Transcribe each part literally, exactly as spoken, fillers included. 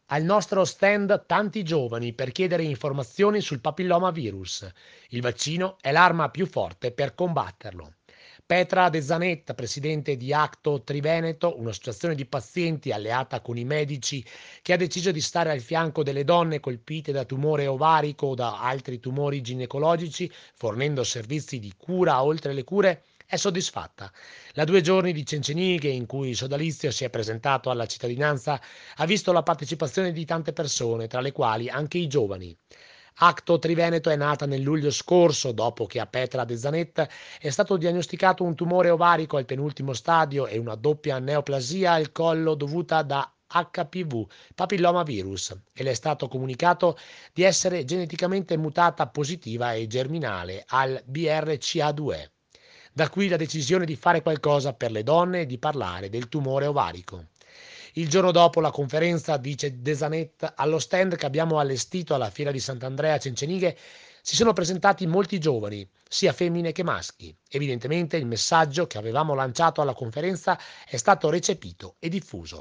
Al nostro stand tanti giovani per chiedere informazioni sul papillomavirus. Il vaccino è l'arma più forte per combatterlo. Petra De Zanetta, presidente di Acto Triveneto, un'associazione di pazienti alleata con i medici che ha deciso di stare al fianco delle donne colpite da tumore ovarico o da altri tumori ginecologici, fornendo servizi di cura oltre le cure, è soddisfatta. La due giorni di Cencenighe, in cui il sodalizio si è presentato alla cittadinanza, ha visto la partecipazione di tante persone, tra le quali anche i giovani. Acto Triveneto è nata nel luglio scorso, dopo che a Petra De Zanetta è stato diagnosticato un tumore ovarico al penultimo stadio e una doppia neoplasia al collo dovuta da H P V, papillomavirus, e le è stato comunicato di essere geneticamente mutata positiva e germinale al B R C A due. Da qui la decisione di fare qualcosa per le donne e di parlare del tumore ovarico. Il giorno dopo la conferenza, dice Desanet, allo stand che abbiamo allestito alla Fiera di Sant'Andrea a Cencenighe si sono presentati molti giovani, sia femmine che maschi. Evidentemente il messaggio che avevamo lanciato alla conferenza è stato recepito e diffuso.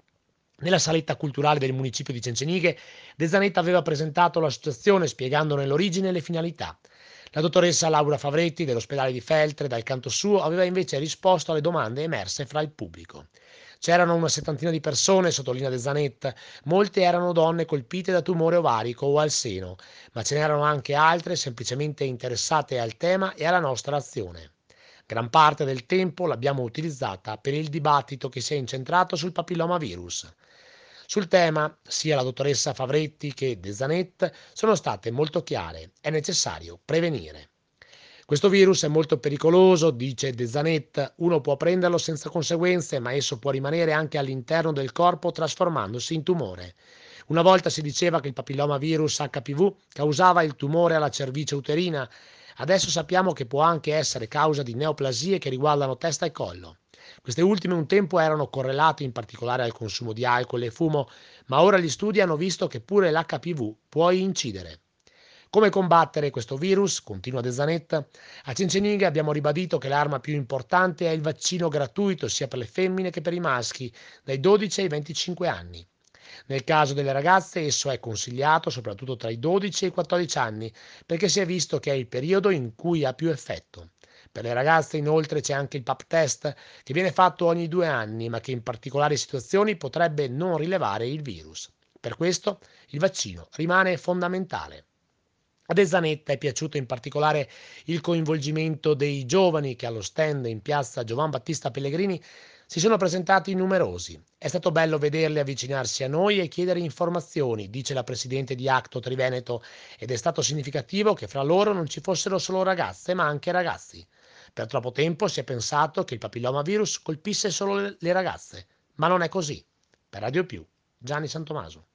Nella saletta culturale del municipio di Cencenighe, De Zanetta aveva presentato l'associazione spiegandone l'origine e le finalità. La dottoressa Laura Favretti dell'ospedale di Feltre, dal canto suo, aveva invece risposto alle domande emerse fra il pubblico. C'erano una settantina di persone, sottolinea De Zanetta, molte erano donne colpite da tumore ovarico o al seno, ma ce n'erano anche altre semplicemente interessate al tema e alla nostra azione. Gran parte del tempo l'abbiamo utilizzata per il dibattito che si è incentrato sul papillomavirus. Sul tema, sia la dottoressa Favretti che De Zanet sono state molto chiare: è necessario prevenire. Questo virus è molto pericoloso, dice De Zanet, uno può prenderlo senza conseguenze, ma esso può rimanere anche all'interno del corpo trasformandosi in tumore. Una volta si diceva che il papillomavirus H P V causava il tumore alla cervice uterina, adesso sappiamo che può anche essere causa di neoplasie che riguardano testa e collo. Queste ultime un tempo erano correlate in particolare al consumo di alcol e fumo, ma ora gli studi hanno visto che pure l'H P V può incidere. Come combattere questo virus? Continua De Zanetta. A Cencenighe abbiamo ribadito che l'arma più importante è il vaccino gratuito sia per le femmine che per i maschi dai dodici ai venticinque anni. Nel caso delle ragazze esso è consigliato soprattutto tra i dodici e i quattordici anni perché si è visto che è il periodo in cui ha più effetto. Per le ragazze inoltre c'è anche il P A P test che viene fatto ogni due anni ma che in particolari situazioni potrebbe non rilevare il virus. Per questo il vaccino rimane fondamentale. Ad Esanetta è piaciuto in particolare il coinvolgimento dei giovani che allo stand in piazza Giovan Battista Pellegrini si sono presentati numerosi. È stato bello vederli avvicinarsi a noi e chiedere informazioni, dice la presidente di Acto Triveneto, ed è stato significativo che fra loro non ci fossero solo ragazze ma anche ragazzi. Per troppo tempo si è pensato che il papillomavirus colpisse solo le le ragazze, ma non è così. Per Radio Più, Gianni Santomaso.